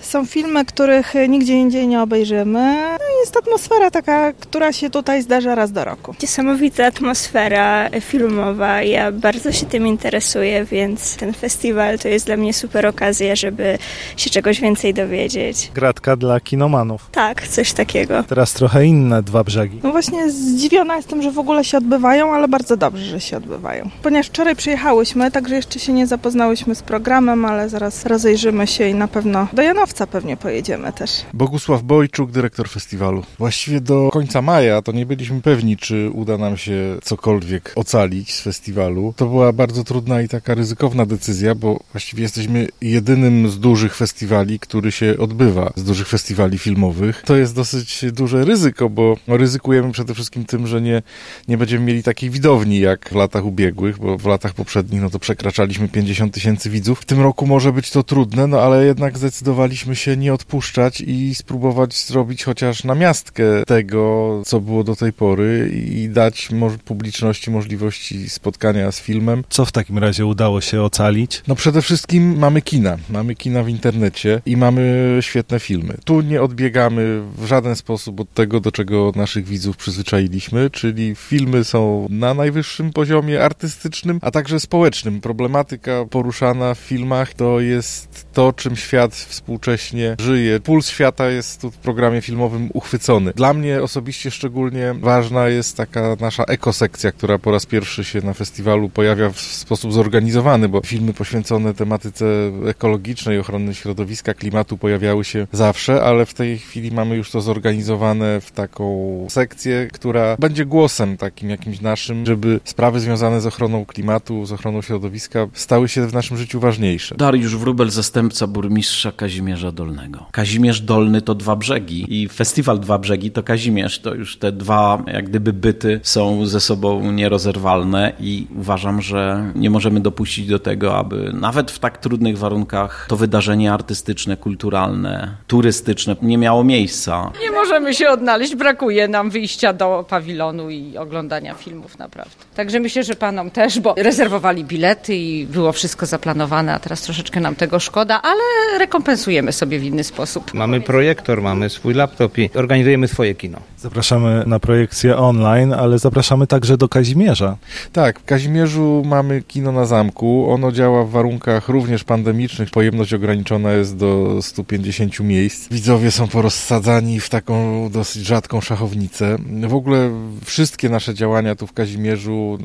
Są filmy, których nigdzie indziej nie obejrzymy. Jest atmosfera taka, która się tutaj zdarza raz do roku. Niesamowita atmosfera filmowa. Ja bardzo się tym interesuję, więc ten festiwal to jest dla mnie super okazja, żeby się czegoś więcej dowiedzieć. Gratka dla kinomanów. Tak, coś takiego. Teraz trochę inne Dwa Brzegi. No właśnie zdziwiona jestem, że w ogóle się odbywają, ale bardzo dobrze, że się odbywają. Ponieważ wczoraj przyjechałyśmy, także jeszcze się nie zapoznałyśmy z programem, ale zaraz rozejrzymy się i na pewno do Janowca pewnie pojedziemy też. Bogusław Bojczuk, dyrektor festiwalu. Właściwie do końca maja to nie byliśmy pewni, czy uda nam się cokolwiek ocalić z festiwalu. To była bardzo trudna i taka ryzykowna decyzja, bo właściwie jesteśmy jedynym z dużych festiwali, który się odbywa, z dużych festiwali filmowych. To jest dosyć duże ryzyko, bo ryzykujemy przede wszystkim tym, że nie będziemy mieli takiej widowni jak w latach ubiegłych, bo w latach poprzednich to przekraczaliśmy 50 000 widzów. W tym roku może być to trudne, ale jednak zdecydowaliśmy się nie odpuszczać i spróbować zrobić chociaż namiastkę tego, co było do tej pory i dać publiczności możliwości spotkania z filmem. Co w takim razie udało się ocalić? Przede wszystkim mamy kina. Mamy kina w internecie i mamy świetne filmy. Tu nie odbiegamy w żaden sposób od tego, do czego naszych widzów przyzwyczailiśmy, czyli filmy są na najwyższym poziomie artystycznym, a także społecznym. Problematyka poruszana w filmach to jest to, czym świat współcześnie żyje. Puls świata jest tu w programie filmowym uchwycony. Dla mnie osobiście szczególnie ważna jest taka nasza ekosekcja, która po raz pierwszy się na festiwalu pojawia w sposób zorganizowany, bo filmy poświęcone tematyce ekologicznej, ochrony środowiska, klimatu pojawiały się zawsze, ale w tej chwili mamy już to zorganizowane w taką sekcję, która będzie głosem takim jakimś naszym, żeby sprawy związane z ochroną klimatu, z ochroną środowiska stały się w naszym życiu ważniejsze. Dariusz Wróbel, zastępca burmistrza Kazimierza Dolnego. Kazimierz Dolny to Dwa Brzegi i festiwal Dwa Brzegi to Kazimierz. To już te dwa jak gdyby byty są ze sobą nierozerwalne i uważam, że nie możemy dopuścić do tego, aby nawet w tak trudnych warunkach to wydarzenie artystyczne, kulturalne, turystyczne nie miało miejsca. Nie możemy się odnaleźć, brakuje nam wyjścia do pawilonu i oglądania filmów naprawdę. Także myślę, że panom też, bo rezerwowali bilety i było wszystko zaplanowane, a teraz troszeczkę nam tego szkoda, ale rekompensujemy sobie w inny sposób. Mamy projektor, mamy swój laptop i organizujemy swoje kino. Zapraszamy na projekcję online, ale zapraszamy także do Kazimierza. Tak, w Kazimierzu mamy kino na zamku. Ono działa w warunkach również pandemicznych. Pojemność ograniczona jest do 150 miejsc. Widzowie są porozsadzani w taką dosyć rzadką szachownicę. W ogóle wszystkie nasze działania tu w Kazimierzu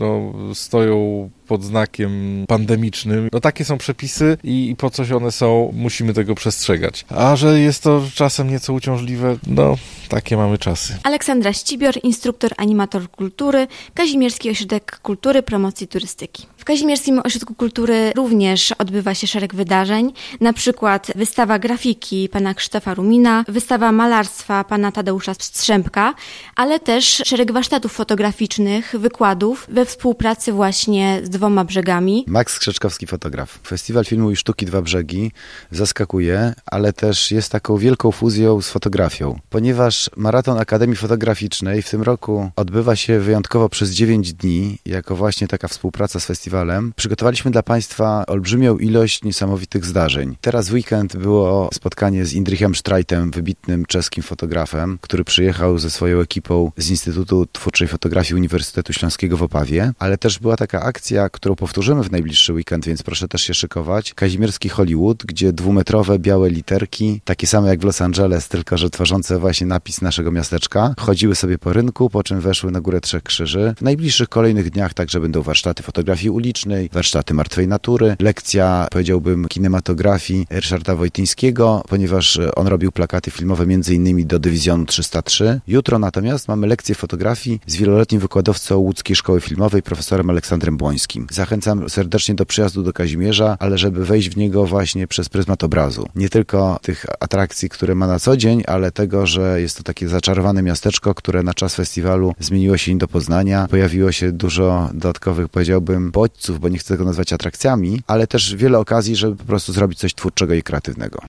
stoją pod znakiem pandemicznym. Takie są przepisy i po coś one są, musimy tego przestrzegać. A że jest to czasem nieco uciążliwe, takie mamy czasy. Aleksandra Ścibior, instruktor, animator kultury, Kazimierski Ośrodek Kultury, Promocji Turystyki. W Kazimierskim Ośrodku Kultury również odbywa się szereg wydarzeń, na przykład wystawa grafiki pana Krzysztofa Rumina, wystawa malarstwa pana Tadeusza Strzępka, ale też szereg warsztatów fotograficznych, wykładów we współpracy właśnie z Dwoma Brzegami. Max Krzeczkowski, fotograf. Festiwal Filmu i Sztuki Dwa Brzegi zaskakuje, ale też jest taką wielką fuzją z fotografią, ponieważ Maraton Akademii Fotograficznej w tym roku odbywa się wyjątkowo przez 9 dni, jako właśnie taka współpraca z festiwalem. Przygotowaliśmy dla Państwa olbrzymią ilość niesamowitych zdarzeń. Teraz w weekend było spotkanie z Indrichem Strajtem, wybitnym czeskim fotografem, który przyjechał ze swoją ekipą z Instytutu Twórczej Fotografii Uniwersytetu Śląskiego w Opawie, ale też była taka akcja, którą powtórzymy w najbliższy weekend, więc proszę też się szykować. Kazimierski Hollywood, gdzie 2-metrowe białe literki, takie same jak w Los Angeles, tylko że tworzące właśnie napis naszego miasteczka, chodziły sobie po rynku, po czym weszły na Górę Trzech Krzyży. W najbliższych kolejnych dniach także będą warsztaty fotografii ulicznej, warsztaty martwej natury, lekcja, powiedziałbym, kinematografii Ryszarda Wojtyńskiego, ponieważ on robił plakaty filmowe m.in. do Dywizjonu 303. Jutro natomiast mamy lekcję fotografii z wieloletnim wykładowcą Łódzkiej Szkoły Filmowej, profesorem Aleksandrem Błońskim. Zachęcam serdecznie do przyjazdu do Kazimierza, ale żeby wejść w niego właśnie przez pryzmat obrazu. Nie tylko tych atrakcji, które ma na co dzień, ale tego, że jest to takie zaczarowane miasteczko, które na czas festiwalu zmieniło się do Poznania. Pojawiło się dużo dodatkowych, powiedziałbym, bodźców, bo nie chcę tego nazwać atrakcjami, ale też wiele okazji, żeby po prostu zrobić coś twórczego i kreatywnego.